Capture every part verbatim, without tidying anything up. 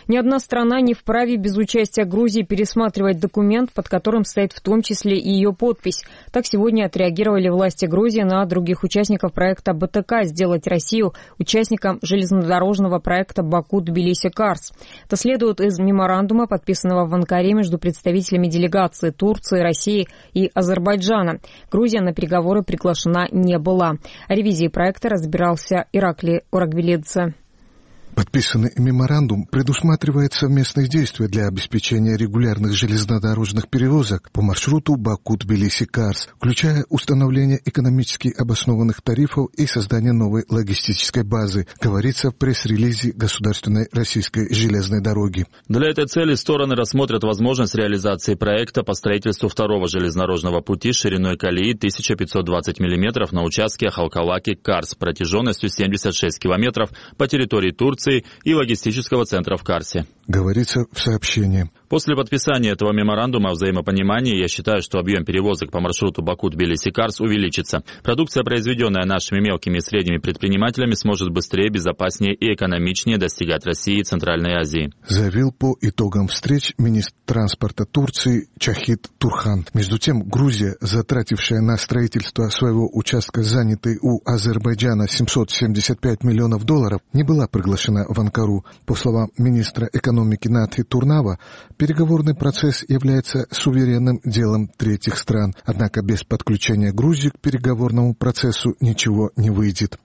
Ни одна страна не вправе без участия Грузии пересматривать документ, под которым стоит в том числе и ее подпись. Так сегодня отреагировали власти Грузии на других участников проекта БТК сделать Россию участником железнодорожного проекта Баку-Тбилиси-Карс. Это следует из меморандума, подписанного в Анкаре между представителями делегации Турции, России и Азербайджана. Грузия на переговоры приглашена не была. О ревизии проекта разбирался Ираклий Орагвелидзе. Подписанный меморандум предусматривает совместные действия для обеспечения регулярных железнодорожных перевозок по маршруту Баку-Тбилиси-Карс, включая установление экономически обоснованных тарифов и создание новой логистической базы, говорится в пресс-релизе Государственной российской железной дороги. Для этой цели стороны рассмотрят возможность реализации проекта по строительству второго железнодорожного пути шириной колеи тысяча пятьсот двадцать миллиметров на участке Халкалаки-Карс протяженностью семьдесят шесть километров по территории Турции и логистического центра в Карсе. Говорится в сообщении. После подписания этого меморандума о взаимопонимании я считаю, что объем перевозок по маршруту Баку-Тбилиси-Карс увеличится. Продукция, произведенная нашими мелкими и средними предпринимателями, сможет быстрее, безопаснее и экономичнее достигать России и Центральной Азии. Заявил по итогам встреч министр транспорта Турции Чахит Турхан. Между тем, Грузия, затратившая на строительство своего участка, занятый у Азербайджана семьсот семьдесят пять миллионов долларов, не была приглашена в Анкару. По словам министра экономики Натхи Турнава, переговорный процесс является суверенным делом третьих стран. Однако без подключения Грузии к переговорному процессу ничего не выйдет.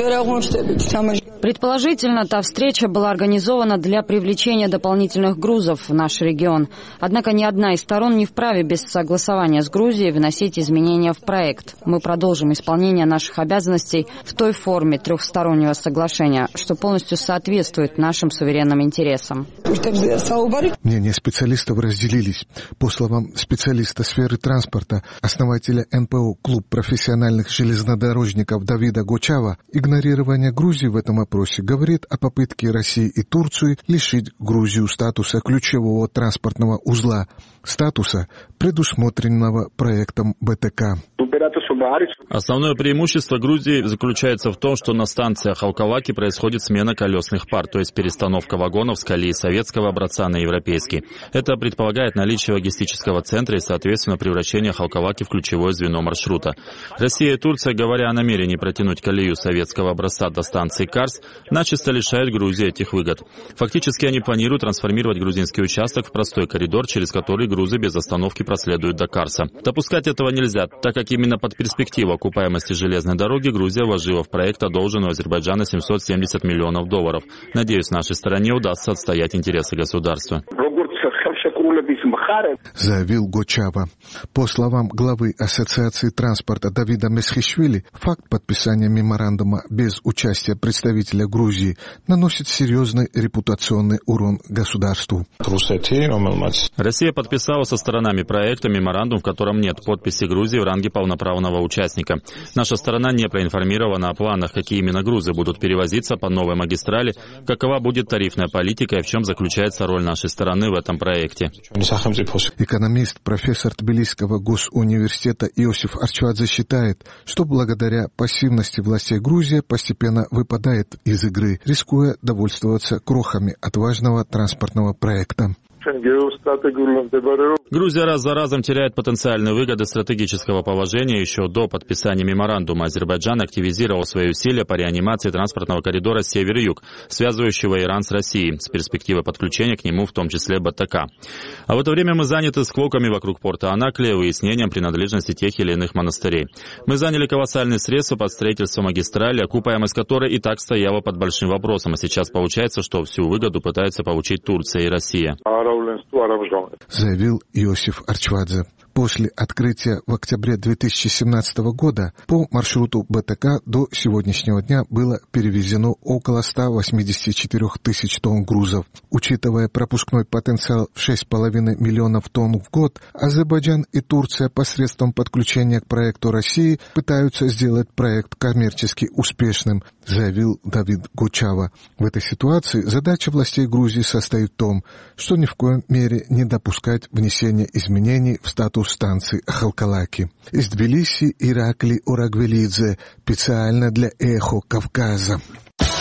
Предположительно, та встреча была организована для привлечения дополнительных грузов в наш регион. Однако ни одна из сторон не вправе без согласования с Грузией вносить изменения в проект. Мы продолжим исполнение наших обязанностей в той форме трехстороннего соглашения, что полностью соответствует нашим суверенным интересам. Мнения специалистов разделились. По словам специалиста сферы транспорта, основателя эн пэ о «Клуб профессиональных железнодорожников» Давида Гочава, игнорирование Грузии в этом опросе говорит о попытке России и Турции лишить Грузию статуса ключевого транспортного узла, статуса, предусмотренного проектом бэ тэ ка. Основное преимущество Грузии заключается в том, что на станциях Халкалаки происходит смена колесных пар, то есть перестановка вагонов с колеи советского образца на европейский. Это предполагает наличие логистического центра и, соответственно, превращение Халкалаки в ключевое звено маршрута. Россия и Турция, говоря о намерении протянуть колею советского образца до станции Карс, начисто лишают Грузии этих выгод. Фактически они планируют трансформировать грузинский участок в простой коридор, через который грузы без остановки проследуют до Карса. Допускать этого нельзя, так как именно под перспективу окупаемости железной дороги Грузия вложила в проект одолженную Азербайджана семьсот семьдесят миллионов долларов. Надеюсь, нашей стороне удастся отстоять интересы государства. Заявил Гочава. По словам главы Ассоциации транспорта Давида Месхишвили, факт подписания меморандума без участия представителя Грузии наносит серьезный репутационный урон государству. Россия подписала со сторонами проекта меморандум, в котором нет подписи Грузии в ранге полноправного участника. Наша сторона не проинформирована о планах, какие именно грузы будут перевозиться по новой магистрали, какова будет тарифная политика и в чем заключается роль нашей стороны в этом проекте. Экономист, профессор Тбилисского госуниверситета Иосиф Арчвадзе считает, что благодаря пассивности властей Грузия постепенно выпадает из игры, рискуя довольствоваться крохами от важного транспортного проекта. Грузия раз за разом теряет потенциальные выгоды стратегического положения. Еще до подписания меморандума Азербайджан активизировал свои усилия по реанимации транспортного коридора север-юг, связывающего Иран с Россией, с перспективой подключения к нему, в том числе бэ тэ ка. А в это время мы заняты склоками вокруг порта Анаклия, выяснением принадлежности тех или иных монастырей. Мы заняли колоссальные средства под строительство магистрали, окупаемость которой и так стояла под большим вопросом. А сейчас получается, что всю выгоду пытаются получить Турция и Россия. Заявил Иосиф Арчвадзе. После открытия в октябре две тысячи семнадцатого года по маршруту бэ тэ ка до сегодняшнего дня было перевезено около ста восьмидесяти четырёх тысяч тонн грузов. Учитывая пропускной потенциал в шесть с половиной миллионов тонн в год, Азербайджан и Турция посредством подключения к проекту России пытаются сделать проект коммерчески успешным, заявил Давид Гочава. В этой ситуации задача властей Грузии состоит в том, что ни в коем мере не допускать внесения изменений в статус станции Халкалаки. Из Тбилиси Ираклий Орагвелидзе, специально для Эхо Кавказа.